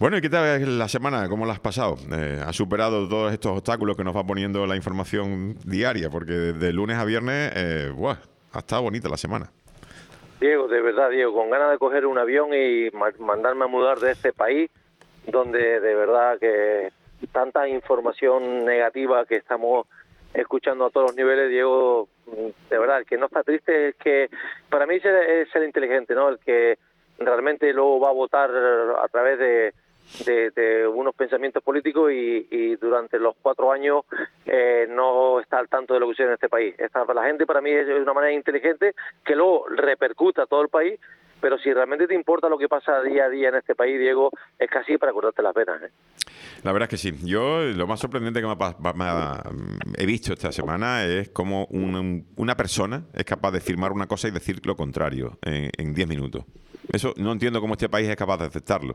Bueno, ¿y qué tal la semana? ¿Cómo la has pasado? ¿Has superado todos estos obstáculos que nos va poniendo la información diaria? Porque de lunes a viernes, ¡buah! Ha estado bonita la semana. Diego, de verdad, Diego, con ganas de coger un avión y mandarme a mudar de este país, donde de verdad que tanta información negativa que estamos escuchando a todos los niveles, Diego, de verdad, el que no está triste es que, para mí es ser inteligente, ¿no? El que realmente luego va a votar a través de unos pensamientos políticos y durante los 4 años no está al tanto de lo que sucede en este país. La gente para mí es de una manera inteligente que luego repercuta a todo el país, pero si realmente te importa lo que pasa día a día en este país, Diego, es casi para cortarte las venas, ¿eh? La verdad es que sí. Yo lo más sorprendente que he visto esta semana es cómo una persona es capaz de firmar una cosa y decir lo contrario en 10 minutos. Eso no entiendo cómo este país es capaz de aceptarlo.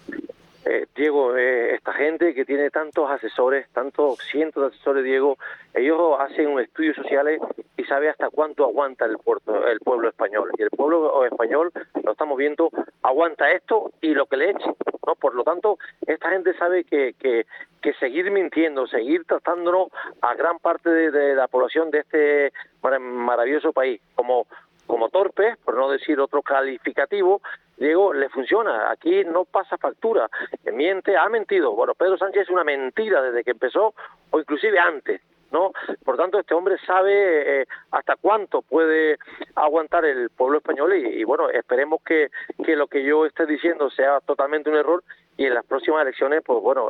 Diego, esta gente que tiene tantos asesores, tantos cientos de asesores, Diego, ellos hacen estudios sociales y sabe hasta cuánto aguanta el pueblo español. Y el pueblo español, lo estamos viendo, aguanta esto y lo que le echen, ¿no? Por lo tanto, esta gente sabe que seguir mintiendo, seguir tratándonos a gran parte de la población de este maravilloso país como torpes, por no decir otro calificativo, Diego, le funciona. Aquí no pasa factura. Miente, ha mentido. Bueno, Pedro Sánchez es una mentira desde que empezó, o inclusive antes, ¿no? Por tanto, este hombre sabe hasta cuánto puede aguantar el pueblo español y bueno, esperemos que lo que yo esté diciendo sea totalmente un error y en las próximas elecciones, pues bueno,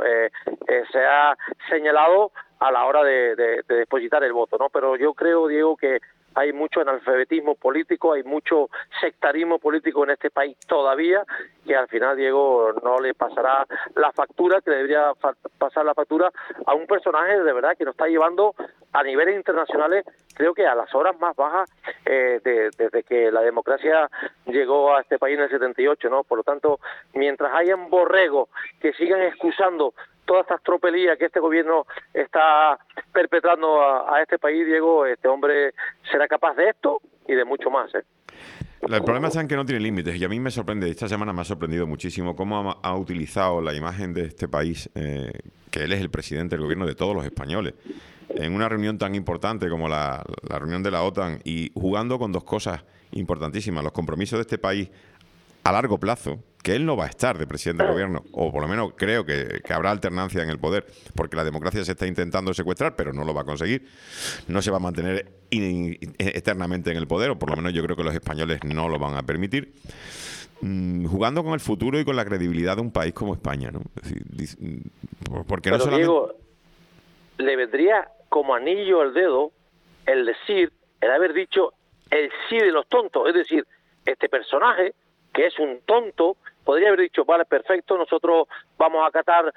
sea señalado a la hora de depositar el voto, ¿no? Pero yo creo, Diego, que hay mucho analfabetismo político, hay mucho sectarismo político en este país todavía, que al final, Diego, no le pasará la factura, que le debería pasar la factura a un personaje de verdad que nos está llevando a niveles internacionales, creo que a las horas más bajas desde que la democracia llegó a este país en el 78, ¿no? Por lo tanto, mientras hayan borregos que sigan excusando todas estas tropelías que este gobierno está perpetrando a este país, Diego, este hombre será capaz de esto y de mucho más, ¿eh? El problema está en que no tiene límites y a mí me sorprende, esta semana me ha sorprendido muchísimo cómo ha utilizado la imagen de este país, que él es el presidente del gobierno de todos los españoles, en una reunión tan importante como la reunión de la OTAN y jugando con dos cosas importantísimas, los compromisos de este país a largo plazo, que él no va a estar de presidente del gobierno, o por lo menos creo que habrá alternancia en el poder, porque la democracia se está intentando secuestrar, pero no lo va a conseguir. No se va a mantener eternamente en el poder, o por lo menos yo creo que los españoles no lo van a permitir. Jugando con el futuro y con la credibilidad de un país como España, ¿no? Es decir, porque no solamente... Diego, le vendría como anillo al dedo el haber dicho el sí de los tontos, es decir, este personaje que es un tonto, podría haber dicho, vale, perfecto, nosotros vamos a acatar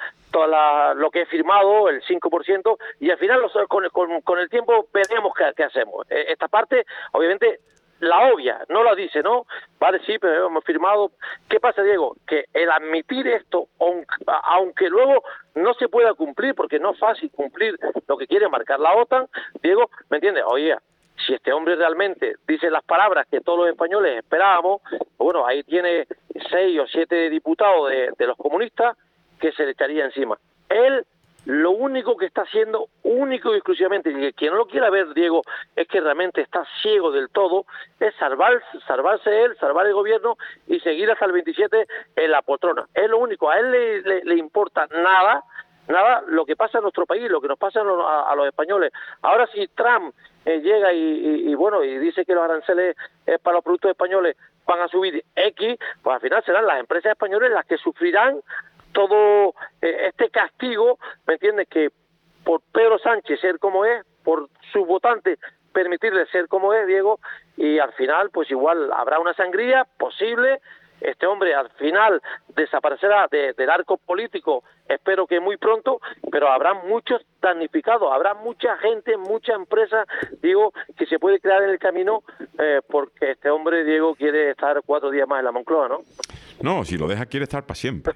lo que he firmado, el 5%, y al final con el tiempo veremos qué hacemos. Esta parte, obviamente, la obvia, no la dice, ¿no? Vale, sí, pero hemos firmado. ¿Qué pasa, Diego? Que el admitir esto, aunque luego no se pueda cumplir, porque no es fácil cumplir lo que quiere marcar la OTAN, Diego, ¿me entiendes? Oye, si este hombre realmente dice las palabras que todos los españoles esperábamos, bueno, ahí tiene 6 o 7 diputados de los comunistas que se le echaría encima. Él lo único que está haciendo, único y exclusivamente, y quien no lo quiera ver, Diego, es que realmente está ciego del todo, es salvarse él, salvar el gobierno y seguir hasta el 27 en la poltrona. Es lo único, a él le importa nada lo que pasa en nuestro país, lo que nos pasa a los españoles. Ahora si Trump llega y bueno, y dice que los aranceles para los productos españoles van a subir X, pues al final serán las empresas españolas las que sufrirán todo este castigo, ¿me entiendes? Que por Pedro Sánchez ser como es, por sus votantes permitirle ser como es, Diego, y al final pues igual habrá una sangría posible. Este hombre al final desaparecerá del arco político, espero que muy pronto, pero habrá muchos damnificados, habrá mucha gente, mucha empresa, Diego, que se puede crear en el camino porque este hombre, Diego, quiere estar 4 días más en la Moncloa, ¿no? No, si lo deja quiere estar para siempre.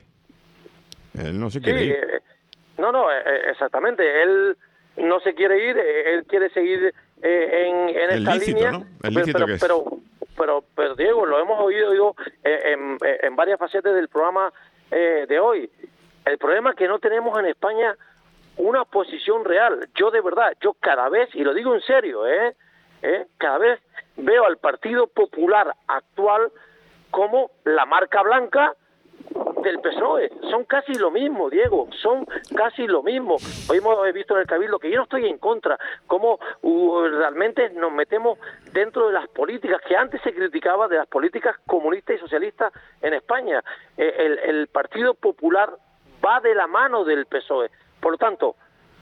Él no se quiere ir. Exactamente, él no se quiere ir, él quiere seguir en esta lícito, línea, ¿no? El lícito que es. Pero Diego, lo hemos oído en varias facetas del programa de hoy. El problema es que no tenemos en España una posición real. Yo de verdad, yo cada vez, y lo digo en serio, cada vez veo al Partido Popular actual como la marca blanca del PSOE. Son casi lo mismo, Diego, son casi lo mismo. Hoy hemos visto en el Cabildo, que yo no estoy en contra, cómo realmente nos metemos dentro de las políticas que antes se criticaba, de las políticas comunistas y socialistas en España. El Partido Popular va de la mano del PSOE. Por lo tanto,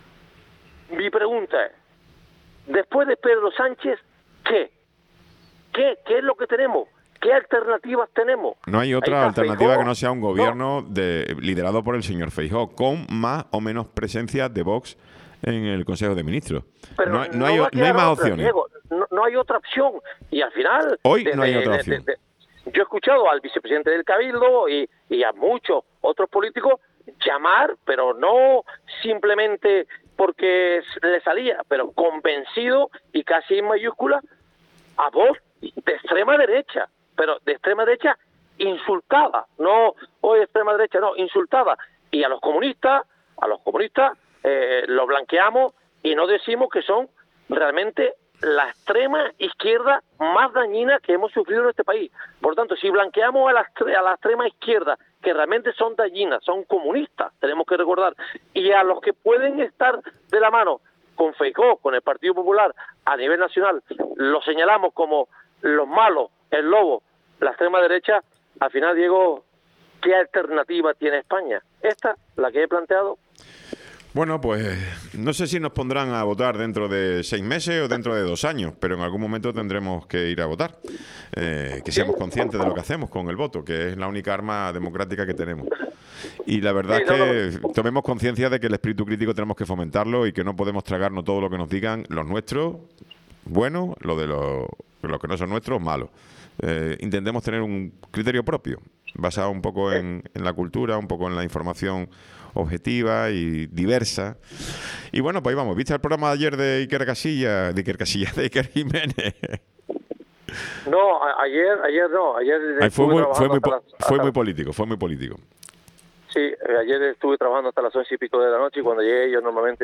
mi pregunta es, después de Pedro Sánchez, ¿qué? ¿Qué es lo que tenemos? ¿Qué alternativas tenemos? No hay otra alternativa que no sea un gobierno liderado por el señor Feijóo, con más o menos presencia de Vox en el Consejo de Ministros. Pero no hay más opciones. Diego, no hay otra opción. Y al final... Hoy no hay otra opción. Yo he escuchado al vicepresidente del Cabildo y a muchos otros políticos llamar, pero no simplemente porque le salía, pero convencido y casi en mayúscula, a Vox de extrema derecha, pero de extrema derecha insultada, no hoy de extrema derecha, no, insultada. Y a los comunistas los blanqueamos y no decimos que son realmente la extrema izquierda más dañina que hemos sufrido en este país. Por lo tanto, si blanqueamos a la extrema izquierda, que realmente son dañinas, son comunistas, tenemos que recordar, y a los que pueden estar de la mano con Feijóo, con el Partido Popular a nivel nacional, los señalamos como los malos, el lobo, la extrema derecha, al final, Diego, ¿qué alternativa tiene España? Esta, la que he planteado. Bueno, pues no sé si nos pondrán a votar dentro de 6 meses o dentro de 2 años, pero en algún momento tendremos que ir a votar. Que seamos conscientes de lo que hacemos con el voto, que es la única arma democrática que tenemos. Y la verdad es que tomemos conciencia de que el espíritu crítico tenemos que fomentarlo y que no podemos tragarnos todo lo que nos digan los nuestros, buenos, los que no son nuestros, malos. Intentemos tener un criterio propio, basado un poco en la cultura, un poco en la información objetiva y diversa. Y bueno, pues vamos, ¿viste el programa de ayer de Iker Jiménez? No, ayer no, ayer fue muy político. Sí, ayer estuve trabajando hasta las 11 y pico de la noche y cuando llegué yo normalmente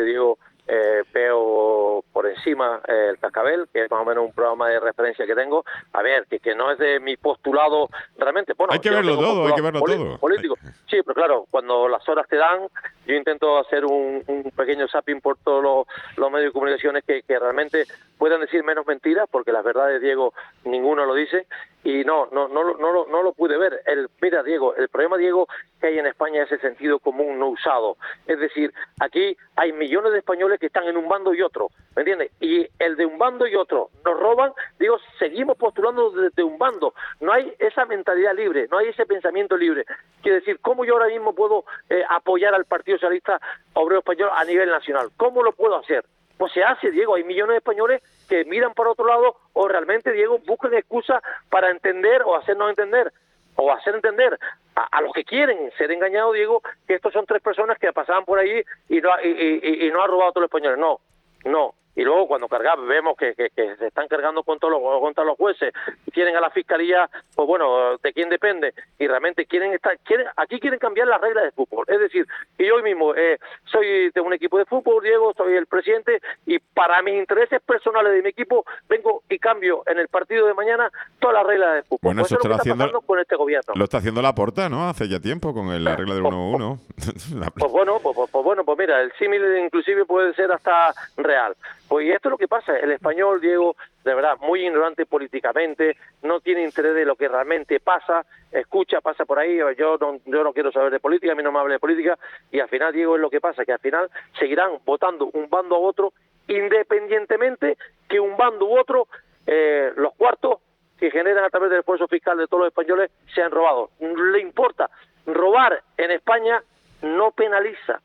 veo por encima el Cascabel, que es más o menos un programa de referencia que tengo. A ver, que no es de mi postulado realmente. Bueno, hay que verlo todo. Político. Sí, pero claro, cuando las horas te dan, yo intento hacer un pequeño zapping por todos los medios de comunicaciones que realmente puedan decir menos mentiras, porque las verdades, Diego, ninguno lo dice. Y no lo pude ver. Mira, Diego, el problema, Diego, que hay en España es el sentido común no usado. Es decir, aquí hay millones de españoles que están en un bando y otro, ¿me entiendes? Y el de un bando y otro nos roban, digo, seguimos postulando desde un bando. No hay esa mentalidad libre, no hay ese pensamiento libre. Quiere decir, ¿cómo yo ahora mismo puedo apoyar al Partido Socialista Obrero Español a nivel nacional? ¿Cómo lo puedo hacer? Pues se hace, Diego, hay millones de españoles que miran para otro lado o realmente, Diego, buscan excusas para entender o hacernos entender o hacer entender a los que quieren ser engañados, Diego, que estos son 3 personas que pasaban por ahí y no ha robado a todos los españoles. No. Y luego cuando vemos que se están cargando contra los jueces, tienen a la fiscalía, pues bueno, ¿de quién depende? Y realmente quieren cambiar las reglas de fútbol. Es decir, que yo hoy mismo soy de un equipo de fútbol, Diego, soy el presidente, y para mis intereses personales de mi equipo, vengo y cambio en el partido de mañana todas las reglas de fútbol. Bueno, eso es lo que está pasando con este gobierno. Lo está haciendo Laporta, ¿no? Hace ya tiempo con la regla del 1-1. Pues mira, el símil inclusive puede ser hasta real. Pues y esto es lo que pasa. El español, Diego, de verdad, muy ignorante políticamente, no tiene interés de lo que realmente pasa, pasa por ahí, yo no quiero saber de política, a mí no me hable de política, y al final, Diego, es lo que pasa, que al final seguirán votando un bando a otro, independientemente que un bando u otro, los cuartos que generan a través del esfuerzo fiscal de todos los españoles sean robados. Le importa. Robar en España no penaliza,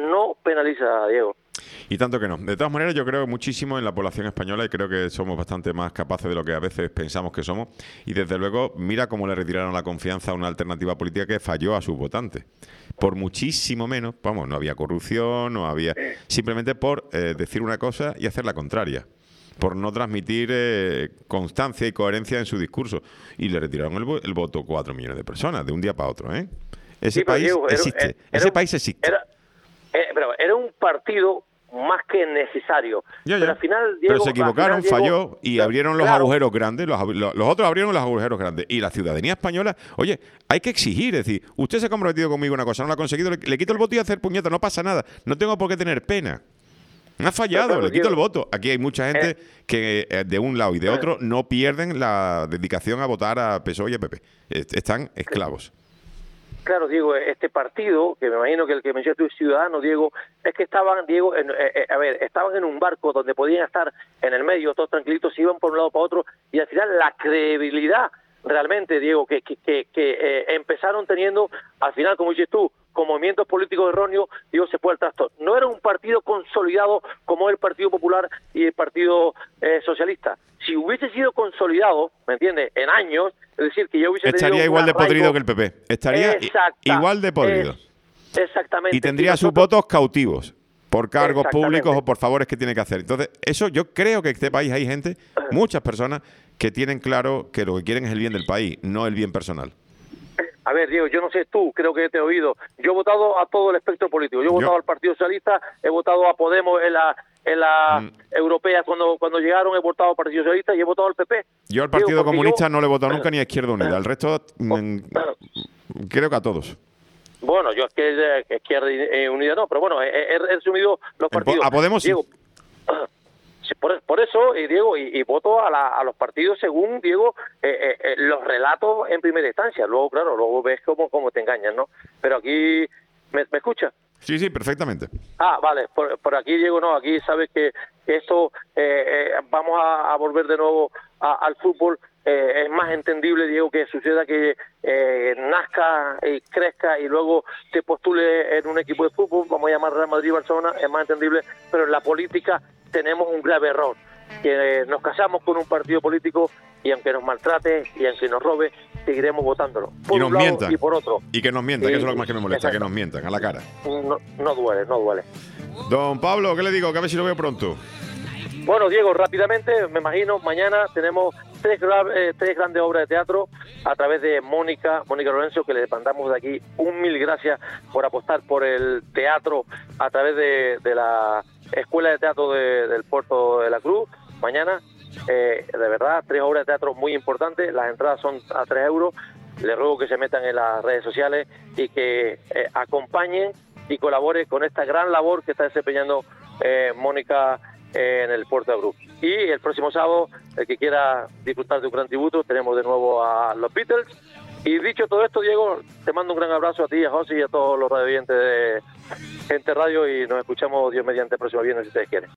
Diego. Y tanto que no. De todas maneras, yo creo muchísimo en la población española y creo que somos bastante más capaces de lo que a veces pensamos que somos. Y desde luego, mira cómo le retiraron la confianza a una alternativa política que falló a sus votantes. Por muchísimo menos, no había corrupción, no había... Simplemente por decir una cosa y hacer la contraria. Por no transmitir constancia y coherencia en su discurso. Y le retiraron el voto 4 millones de personas, de un día para otro, ¿eh? Ese Sí, pero, país Diego, existe. Ese país existe. Pero era un partido más que necesario. Ya. Pero al final, Diego, Pero se equivocaron, falló y abrieron los claro, agujeros grandes. Los otros abrieron los agujeros grandes. Y la ciudadanía española, oye, hay que exigir. Es decir, usted se ha comprometido conmigo una cosa, no lo ha conseguido, le quito el voto y hacer puñeta, no pasa nada. No tengo por qué tener pena. Me ha fallado, claro, le quito el Diego, voto. Aquí hay mucha gente que de un lado y de otro no pierden la dedicación a votar a PSOE y a PP. Están esclavos. Claro, Diego, este partido, que me imagino que el que mencionaste es Ciudadano, Diego, es que estaban, Diego, estaban en un barco donde podían estar en el medio, todos tranquilitos, iban por un lado para otro, y al final la credibilidad realmente, Diego, que empezaron teniendo, al final, como dices tú, con movimientos políticos erróneos, Diego, se fue al trasto. No era un partido consolidado como el Partido Popular y el Partido Socialista. Si hubiese sido consolidado, ¿me entiendes?, en años, es decir, que ya hubiese estaría igual de podrido que el PP. Estaría igual de podrido. Exactamente. Y tendría sus votos cautivos por cargos públicos o por favores que tiene que hacer. Entonces, eso yo creo que en este país hay gente, muchas personas, que tienen claro que lo que quieren es el bien del país, no el bien personal. A ver, Diego, yo no sé tú, creo que te he oído. Yo he votado a todo el espectro político. Yo he votado al Partido Socialista, he votado a Podemos en la europea cuando llegaron, he votado al Partido Socialista y he votado al PP. Yo al Partido Comunista no le he votado nunca ni a Izquierda Unida. Al resto, creo que a todos. Bueno, yo es que Izquierda Unida no, pero bueno, he resumido los partidos. A Podemos Diego, sí. Por eso, Diego, y voto a los partidos según, Diego, los relatos en primera instancia. Luego, claro, luego ves cómo te engañan, ¿no? Pero aquí, ¿me escuchas? Sí, perfectamente. Ah, vale, por aquí, Diego, no, aquí sabes que esto, vamos a volver de nuevo al fútbol. Es más entendible, Diego, que suceda que nazca y crezca y luego te postule en un equipo de fútbol, vamos a llamar Real Madrid y Barcelona, es más entendible, pero en la política tenemos un grave error, que nos casamos con un partido político y aunque nos maltrate y aunque nos robe, seguiremos votándolo. Por y nos un lado mientan. Y por otro. Y que nos mientan, que eso es lo más que me molesta, que nos mientan a la cara. No duele. Don Pablo, ¿qué le digo? Que a ver si lo veo pronto. Bueno, Diego, rápidamente, me imagino, mañana tenemos tres grandes obras de teatro a través de Mónica Lorenzo, que le mandamos de aquí 1000 gracias por apostar por el teatro a través de la Escuela de Teatro del Puerto de la Cruz. Mañana, de verdad, 3 obras de teatro muy importantes, las entradas son a 3 euros. Les ruego que se metan en las redes sociales y que acompañen y colaboren con esta gran labor que está desempeñando Mónica en el Puerto de Cruz. Y el próximo sábado, el que quiera disfrutar de un gran tributo, tenemos de nuevo a los Beatles. Y dicho todo esto, Diego, te mando un gran abrazo a ti, a José y a todos los radioyentes de Gente Radio y nos escuchamos, Dios mediante, el próximo viernes, si ustedes quieren.